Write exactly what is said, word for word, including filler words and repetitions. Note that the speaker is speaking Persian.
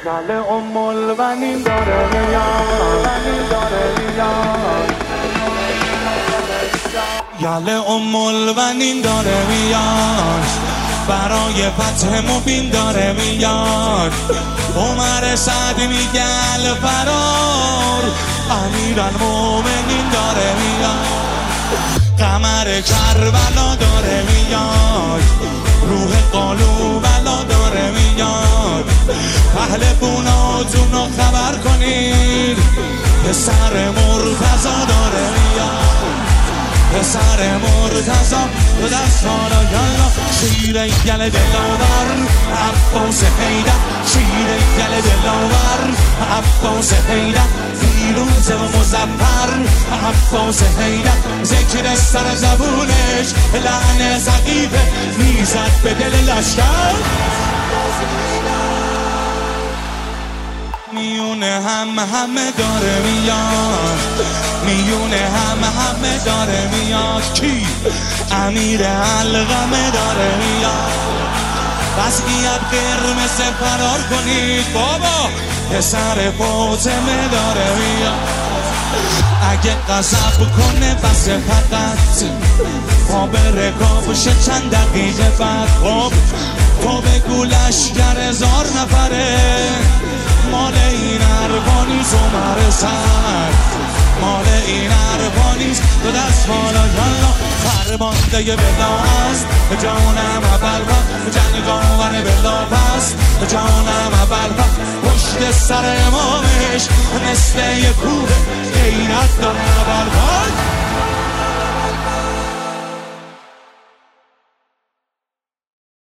گله ام البنین داره میاد گله ام البنین داره میاد برای فتح مبین داره میاد عمر سعد میگه الفرار امیرالمومنین داره میاد قمر کربلا داره میاد روح قالوبلا داره میاد پهلووناتونو خبر کنید پسر مرتضی داره میاد پسر مرتضی دو دست حالا یالا شیر گل دلاور عباس حیدر شیر گل دلاور عباس حیدر فیروز و مظفر عباس حیدر ذکر سر زبونش لعن ثقیفه میزد به دل لشکر میونه هم همه داره میاد میونه هم همه داره میاد کی؟ امیر علقمه داره میاد وضعیت قرمز فرار کنید بابا پسر فاطمه داره میاد اگه غضب کنه بس فقط پا بره کافشه چند دقیقه بعد خب تو بگو لشکر هزار نفره مال این اربانیز عمر سعد مال این اربانیز دو دست حالا یالا فرمانده بلا است جانم اول و جنگاور بلا پست جانم اول و پشت سر امامش مثل یه کوه غیرت داره اول